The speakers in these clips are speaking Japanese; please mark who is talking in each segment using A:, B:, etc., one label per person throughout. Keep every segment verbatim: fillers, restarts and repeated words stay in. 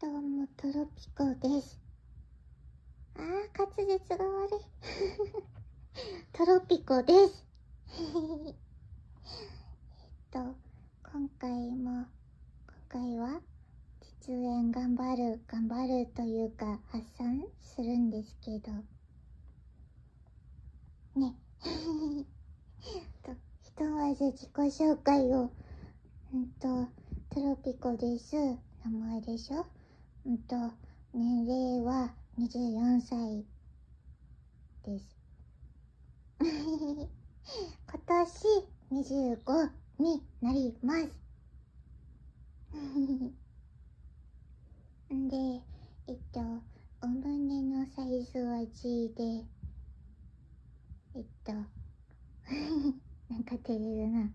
A: どうも、トロピコです。あー、滑舌が悪い。トロピコです。えっと、今回も、今回は、実演頑張る、頑張るというか、発散するんですけど、ね。と、ひとまず自己紹介を、うんと、トロピコです。名前でしょ。うんと、年齢はにじゅうよんさいです。今年にじゅうごになります。んで、えっと、お胸のサイズは G で、えっと、なんか照れるな。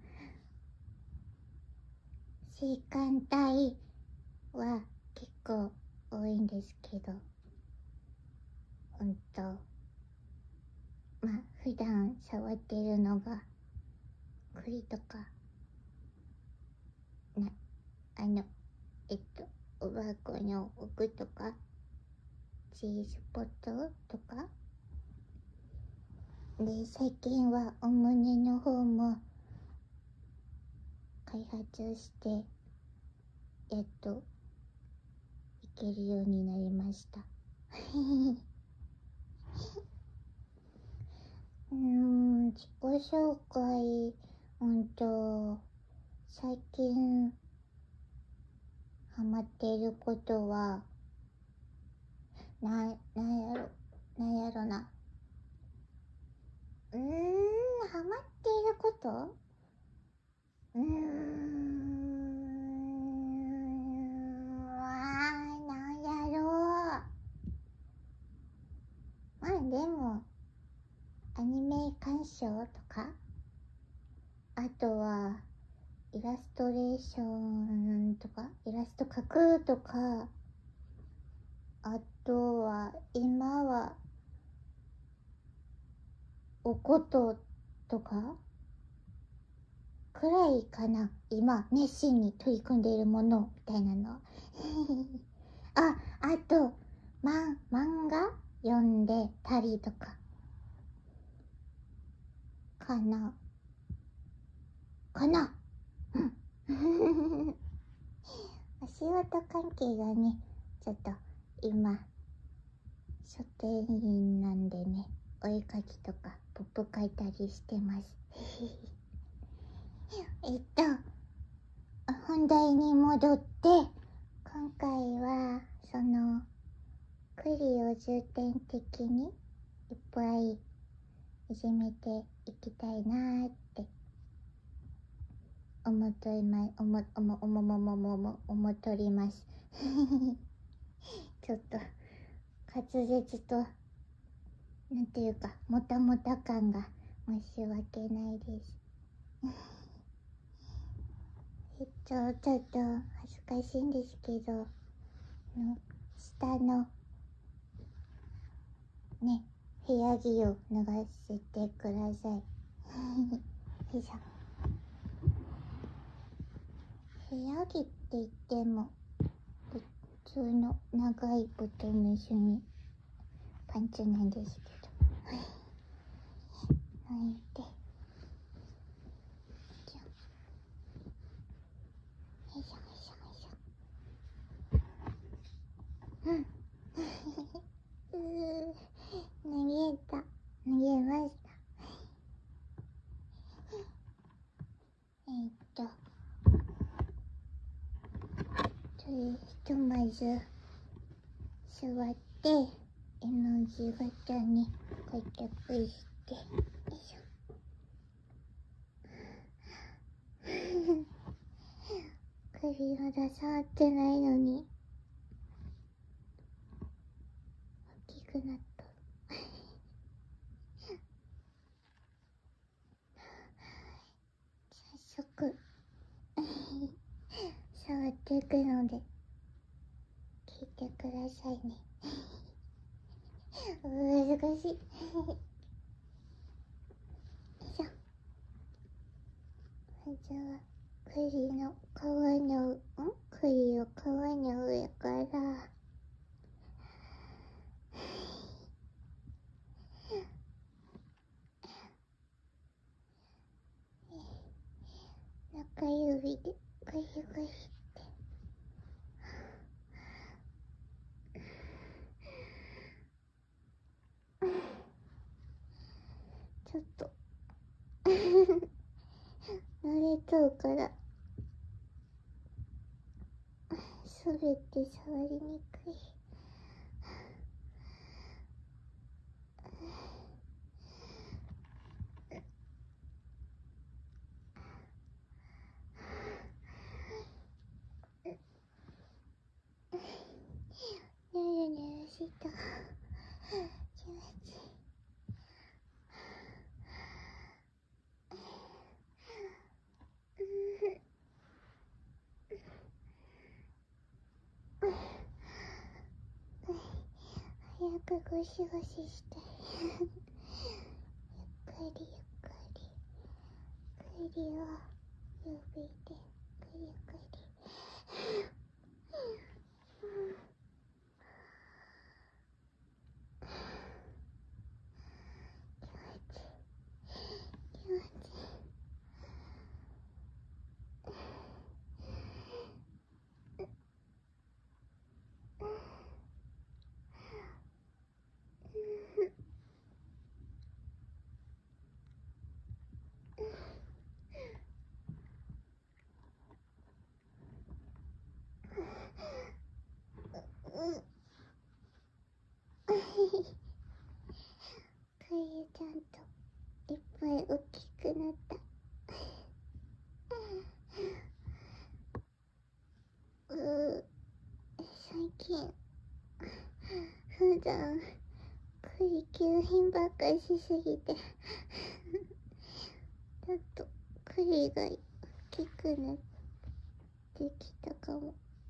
A: 性感帯は結構多いんですけど、うんと、まあ、普段触ってるのが、栗とか、な、あの、えっと、おばあこの奥とか、G スポットとか、で、最近はお胸の方も開発して、やっといけるようになりました。うーん、自己紹介、うんと、最近ハマっていることは、な、なんやろ、なんやろな。うーん、ハマっていることうーん、わー、なんやろう。まあでも、アニメ鑑賞とか、あとは、イラストレーションとか、イラスト描くとか、あとは、今は、おこととか、くらいかな。今、熱心に取り組んでいるもの、みたいなの。あ、あと、ま、漫画読んでたりとか、かな。かな。うん。お仕事関係がね、ちょっと、今、書店員なんでね、お絵かきとか、ポップ書いたりしてます。えっと、本題に戻って、今回は、その、栗を重点的にいっぱいいじめていきたいなーって思っとりま、思、思、思、思、思、思、思っとります。ちょっと、滑舌と、なんていうか、もたもた感が申し訳ないです。えっと、ちょっと恥ずかしいんですけど、の下の、ね、部屋着を脱がせてください。よいしょ。部屋着って言っても、普通の長いボトムスにパンツなんですけど。はいで。よいしょよいしょよいしょ。うん。うー、投げた。投げました。えー、っと、とりあえずひとまず、座って、絵の字型に開脚して、よいしょ。首まだ触ってないのに、大きくなった。早速、触っていくので、聞いてくださいね。難しい。よいしょ。まずは、栗の皮の、ん栗を皮の上から、 ちょっと慣れちゃうからそれって触りにくい。ニャラニャラした気持ちいい。早くゴシゴシしたいゆっくりゆっくり栗を指でくりくり気持ちいい気持ちいい。かゆちゃんといっぱい大きくなった。う最近普段栗急変ばっかりしすぎてちょっと栗が大きくなってきたかも。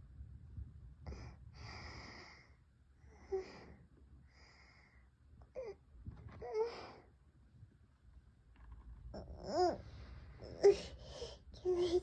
A: 気持ちいい。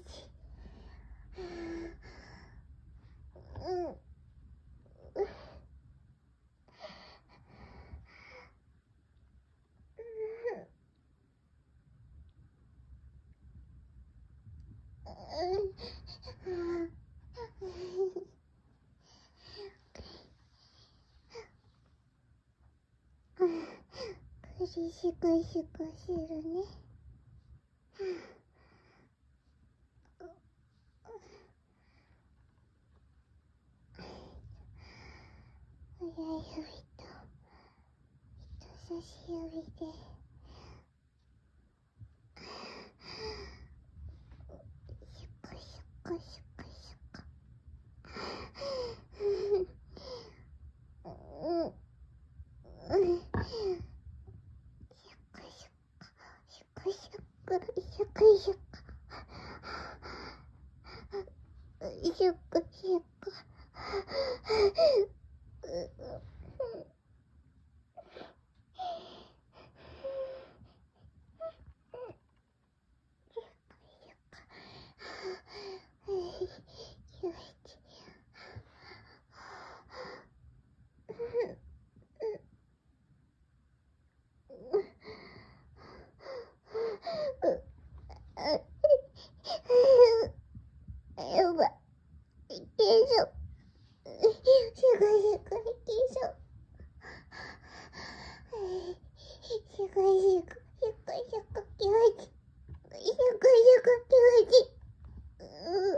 A: 栗シクシクするね。親指と人差し指でシュクシュクシュクシュクうんうんシュクシュクシュクシュクシュクシュクシュクシュクやばい、いけそう。すごいすごいいけそう。すごいすごいすごいすごい気持ちいい。すごいすごい気持ちいい。うん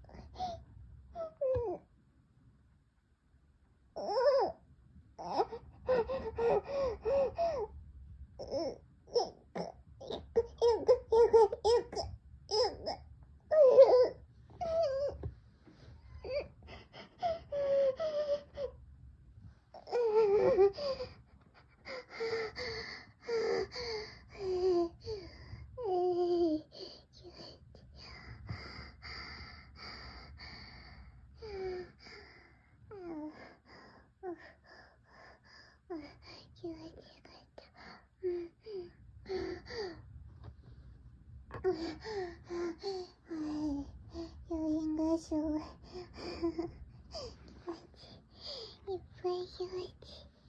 A: 気持ちよかった。余韻がすごい。気持ちいい。いっぱい気持ちいい。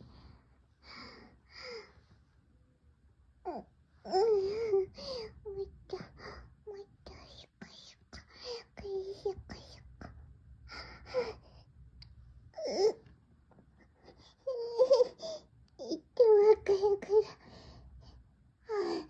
A: うん。うん。もう一回。もう一回。シュカシュカ。クリシュカシュカ。うん。言ってわかるから。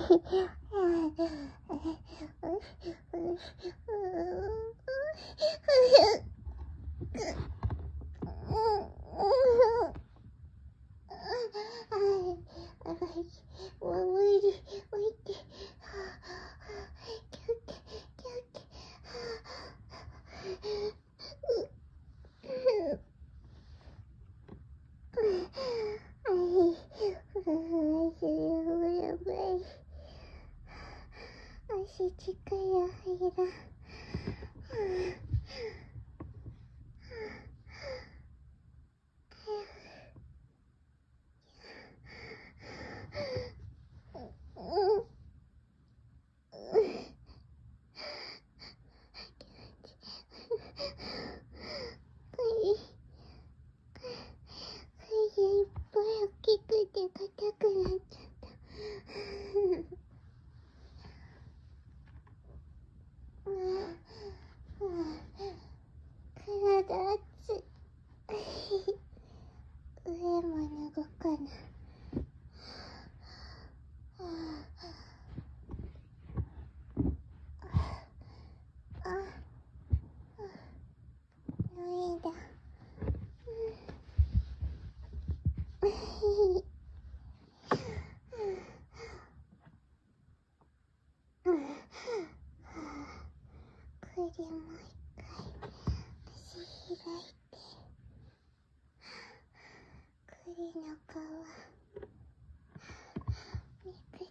A: 足近いよ、はいだ。いっぱい大きくて硬くなっちゃった。体熱い。上も脱ごうかな。あ、脱いだ。首もう一回足開いて、栗の皮めくって、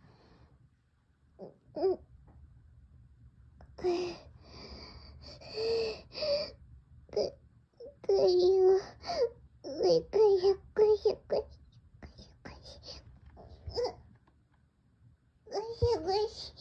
A: うん、くく栗を上からゴシゴシゴシゴシゴシゴシ、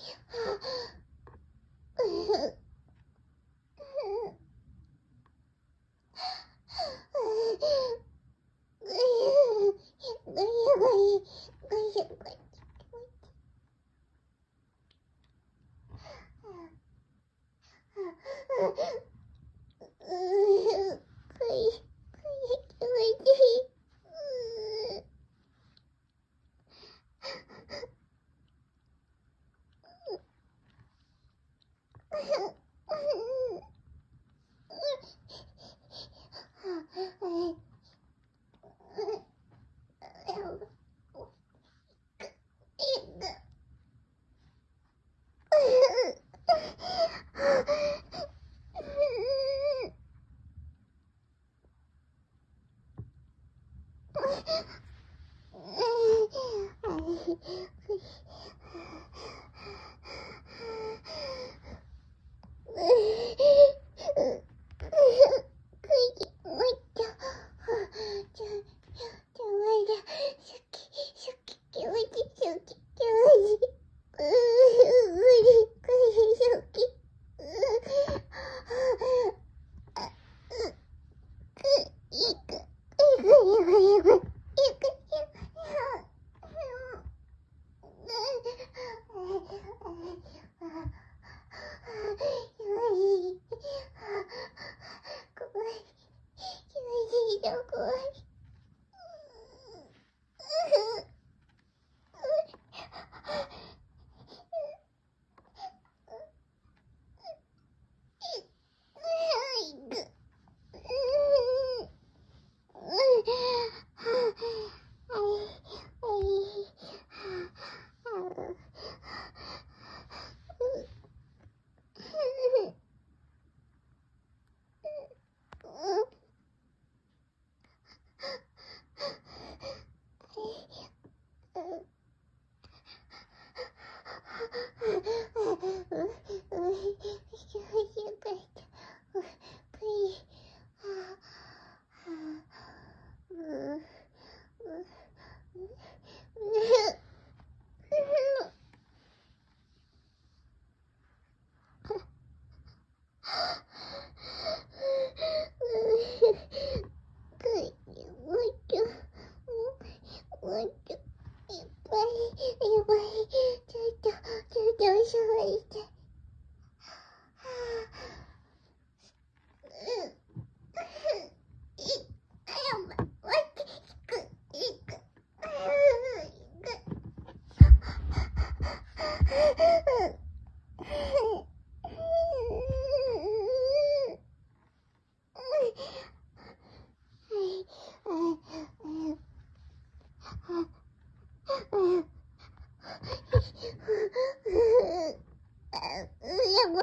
A: も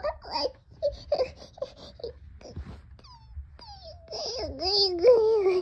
A: ぐいぐいぐいぐい。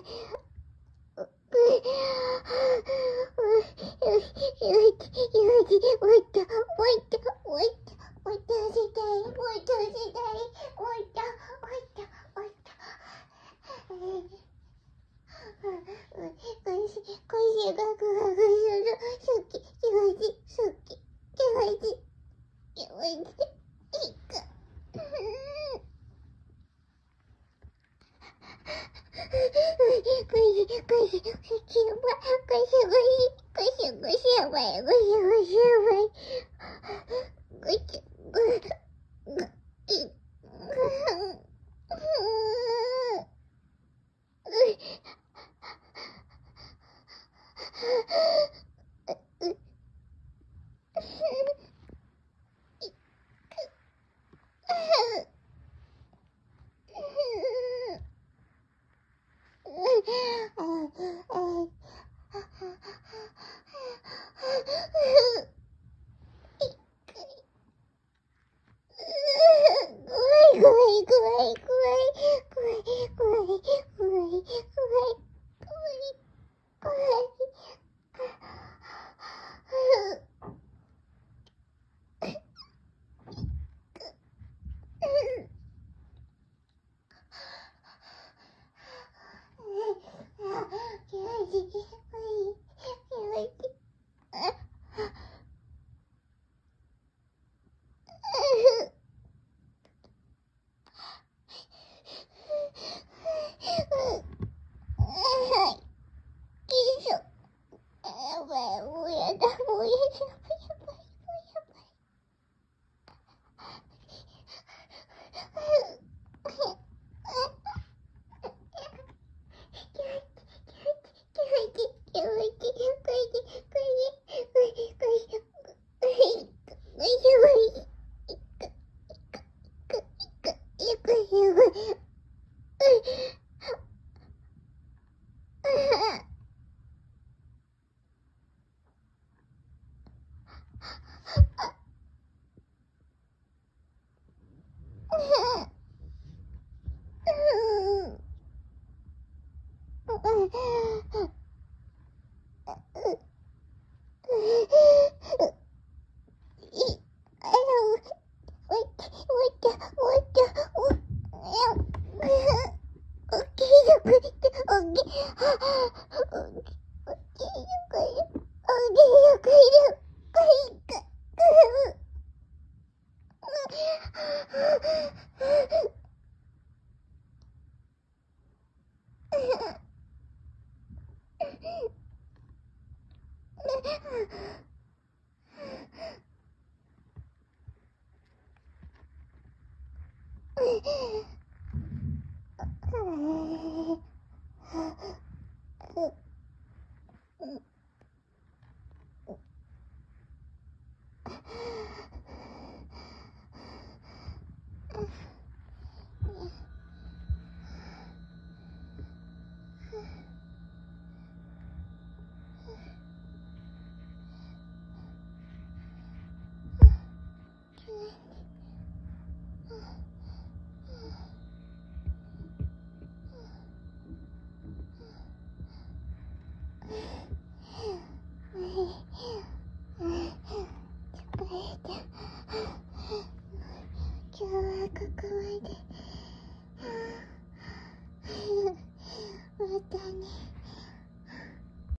A: もうやだ、もうやだ。